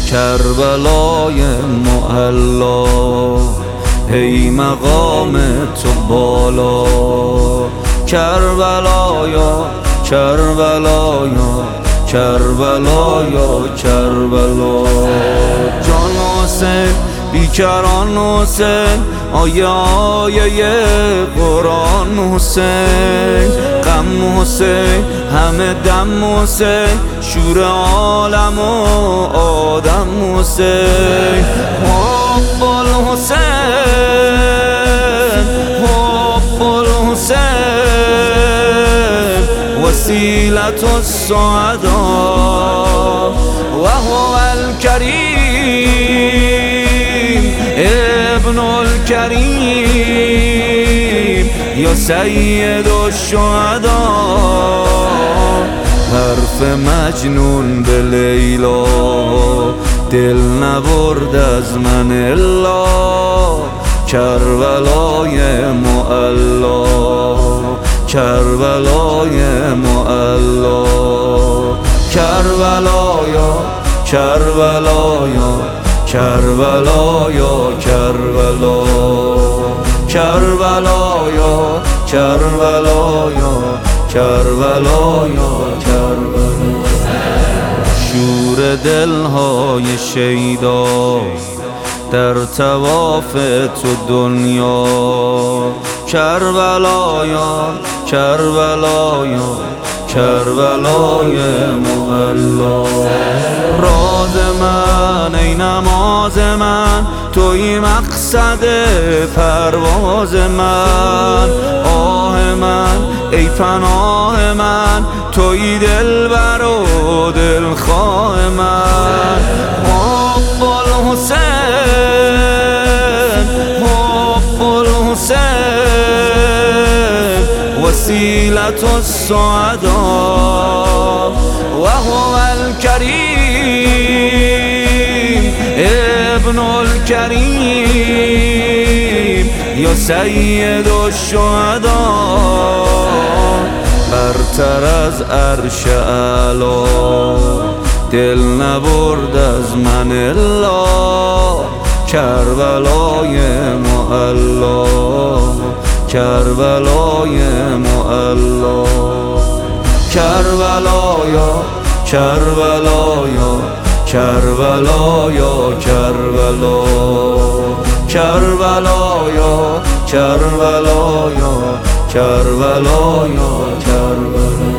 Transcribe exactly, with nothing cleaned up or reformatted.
کربلای معلا، ای مقام تو بالا. کربلایا کربلایا کربلایا کربلا. جان حسین بیکران حسین، آیه آیه قرآن حسین. غم حسین همه دم حسین، شور عالم و آدم حسین. حب الحسین حب الحسین وسیلة السعداء و هو الکریم ابن الکریم یا سید الشهداء. حرف مجنون به لیلا، دل نبرد از من الا. کربلای معلا کربلای معلا. کربلایا کربلایا کربلایا کربلا. کربلایا کربلایا کربلایا کربلا. شور دلهای شیدا در طواف تو دنیا. کربلایا کربلایا کربلای معلا. راز من ای نماز من، توی مقصد پرواز من. آه من ای پناه من، توی دلبر و دلخواه من. حب الحسین حب الحسین وسیلة السعداء و هو الکریم ابن الکریم یا سید الشهداء. برتر از عرش اعلی، دل نبرد از من الا. کربلای معلا کربلای معلا. کربلایا کربلایا کربلایا کربلا. کربلایا کربلایا کربلایا کربلا.